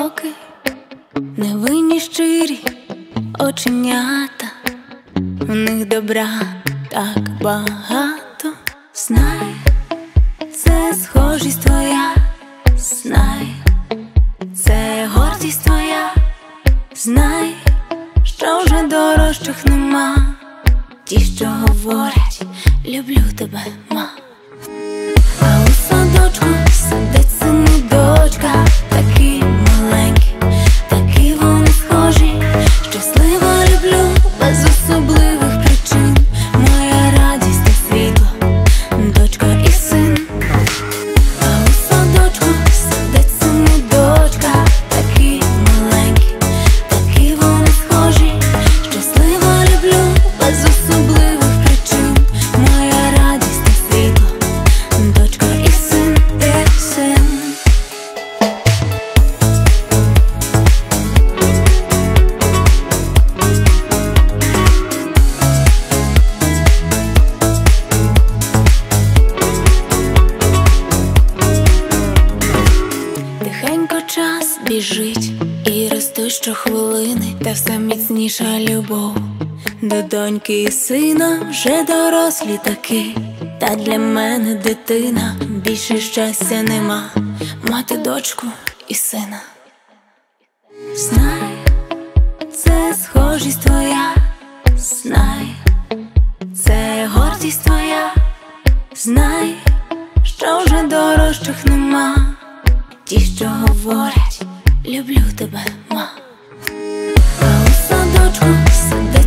роки, невинні щирі оченята, у них добра так багато. Знай, це схожість твоя, знай, це гордість твоя, знай, що вже дорожчих нема, ті, що говорять, люблю тебе, ма. А у садочку сидить син і дочка, такі маленькі, такі вони схожі. Щаслива люблю без особливих причин, моя радість і світло, дочка і син. А у садочку сидить син і дочка, такі маленькі, такі вони схожі. Щаслива люблю без особливих причин, моя радість і світло, дочка і син, і син. Тихенько час біжить і ростуть щохвилини, та все міцніша любов до доньки і сина. Вже дорослі таки, та для мене дитина. Більше щастя нема, мати дочку і сина. Знай, це схожість твоя, знай, це гордість твоя, знай, що вже дорожчих нема, ті, що говорять, люблю тебе, ма. А у садочку сидить